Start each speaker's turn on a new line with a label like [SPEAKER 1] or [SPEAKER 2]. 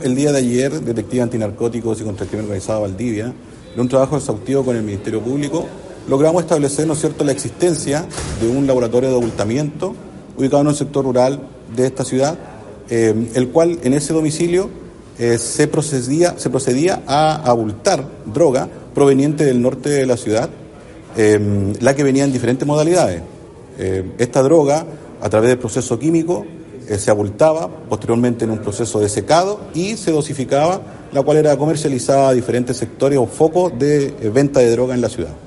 [SPEAKER 1] El día de ayer, Detective Antinarcóticos y Contra el Crimen Organizado Valdivia, en un trabajo exhaustivo con el Ministerio Público, logramos establecer, ¿no es cierto?, la existencia de un laboratorio de abultamiento ubicado en un sector rural de esta ciudad, el cual en ese domicilio se procedía a abultar droga proveniente del norte de la ciudad, la que venía en diferentes modalidades. Esta droga, a través del proceso químico, se abultaba posteriormente en un proceso de secado y se dosificaba, la cual era comercializada a diferentes sectores o focos de venta de droga en la ciudad.